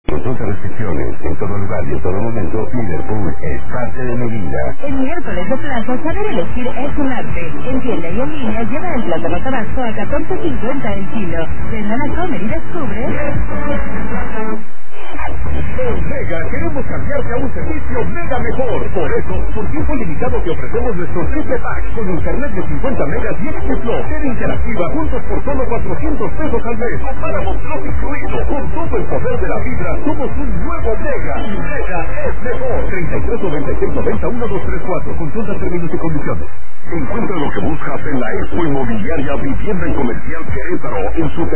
Consulta restricciones en todo lugar y en todo momento. Liverpool es parte de mi vida. El miércoles de plaza, saber elegir es un arte. En tienda y en línea lleva el plátano tabasco a $14.50 el kilo. Ven a comer y descubre. En Mega queremos cambiarte a un servicio mega mejor. Por eso, por tiempo limitado te ofrecemos nuestro triple pack con internet de 50 megas y XFlow, tele interactiva juntos por solo $400 al mes. Páramos Plus incluido. Con todo el poder de la fibra, somos un nuevo Mega. Y Mega es mejor. 33 96 90 1234. Consulta términos y condiciones. Encuentra lo que buscas en la Expo Inmobiliaria Vivienda y Comercial Querétaro en su